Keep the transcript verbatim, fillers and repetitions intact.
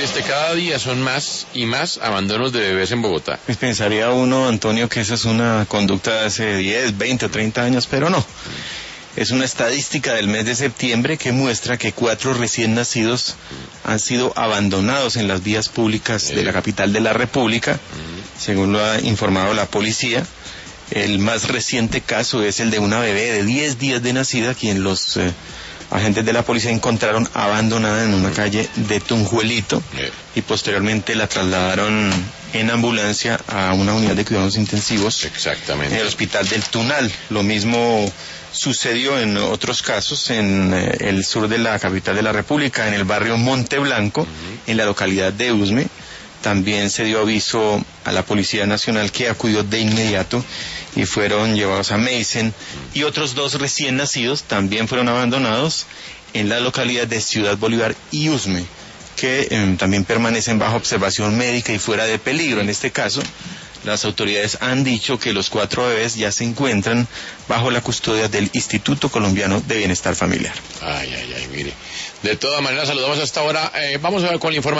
este, cada día son más y más abandonos de bebés en Bogotá. Pues pensaría uno, Antonio, que esa es una conducta de hace diez, veinte o treinta años, pero no. Es una estadística del mes de septiembre que muestra que cuatro recién nacidos han sido abandonados en las vías públicas de la capital de la República, según lo ha informado la policía. El más reciente caso es el de una bebé de diez días de nacida, quien los eh, agentes de la policía encontraron abandonada en una calle de Tunjuelito y posteriormente la trasladaron en ambulancia a una unidad de cuidados intensivos. Exactamente. En el hospital del Tunal. Lo mismo sucedió en otros casos en eh, el sur de la capital de la República, en el barrio Monte Blanco, uh-huh. en la localidad de Usme. También se dio aviso a la Policía Nacional, que acudió de inmediato y fueron llevados a Meissen. Y otros dos recién nacidos también fueron abandonados en la localidad de Ciudad Bolívar y Usme, que eh, también permanecen bajo observación médica y fuera de peligro. En este caso, las autoridades han dicho que los cuatro bebés ya se encuentran bajo la custodia del Instituto Colombiano de Bienestar Familiar. Ay, ay, ay, mire. De todas maneras, saludamos hasta ahora. Eh, vamos a ver con la información.